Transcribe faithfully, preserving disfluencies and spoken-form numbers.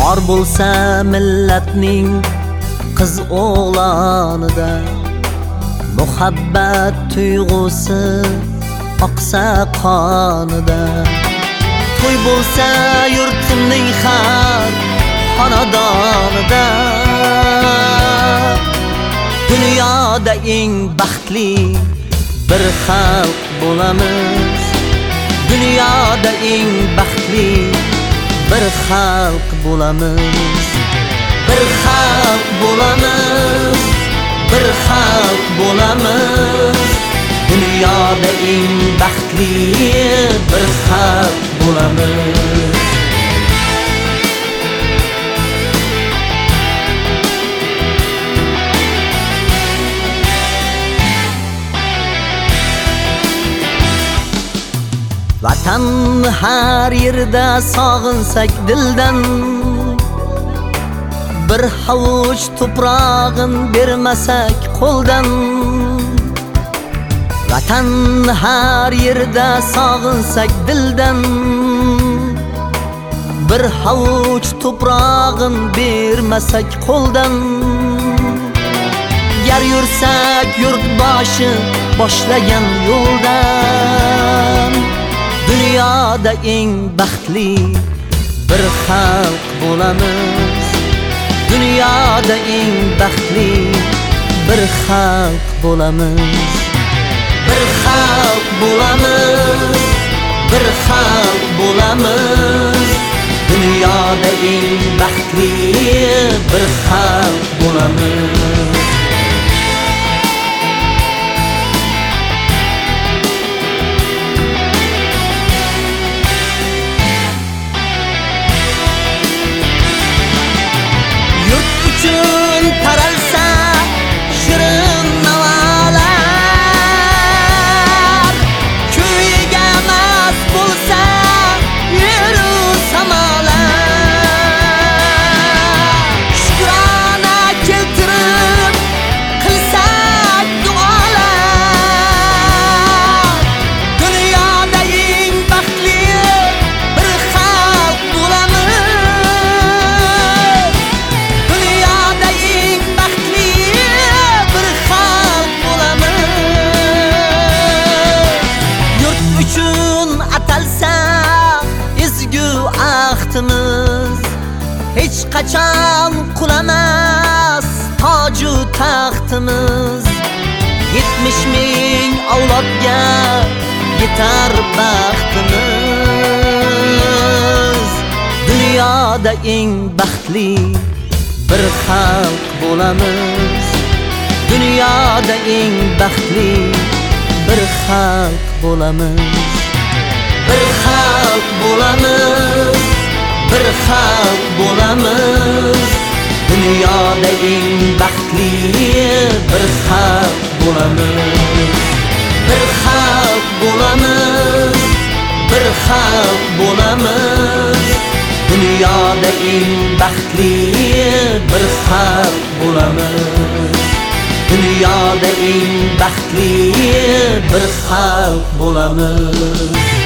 Bor bo'lsa millatning qiz o'g'lonida muhabbat tuyg'usi oqsa qonida. To'y bo'lsa yurtimning har xonadonida. Dunyoda eng baxtli bir xalq bo'lamiz. Dunyoda eng baxtli bir xalq bo'lamiz. Bir xalq bo'lamiz. Bir xalq bo'lamiz. Dunyoda eng baxtli bir xalq bo'lamiz. Vatan har yerda sog'insak dildan, bir havuch to'prog'in bermasak qo'ldan. Vatan har yerda sog'insak dildan, bir havuch to'prog'in bermasak qo'ldan. Gar yursak yurtboshi boshlagan yo'ldan. Dunyoda eng baxtli bir xalq bo'lamiz. Dunyoda eng baxtli bir xalq bo'lamiz. Bir xalq bo'lamiz. Bir xalq bo'lamiz. Dunyoda eng baxtli bir xalq bo'lamiz. Taralsa shirin navalar, kuyga mast bo'lsa yeru samalar. Shukrona keltirib qilsak duolar. Dunyoda eng baxtli bir xalq bo'lamiz. Dunyoda eng baxtli bir xalq bo'lamiz. Yurt uchun atalsa ezgu ahdimiz, hech qachon qulamas toju taxtimiz. Yetmish ming avlodga yetar baxtimiz. Dunyoda eng baxtli bir xalq bo'lamiz. Dunyoda eng baxtli bir xalq bo'lamiz. Bir xalq bo'lamiz. Bir xalq bo'lamiz. Dunyoda eng baxtli bir xalq bo'lamiz. Bir xalq bo'lamiz. Bir xalq bo'lamiz. Dunyoda eng baxtli bir xalq bo'lamiz. Dunyoda eng baxtli bir xalq bo'lamiz.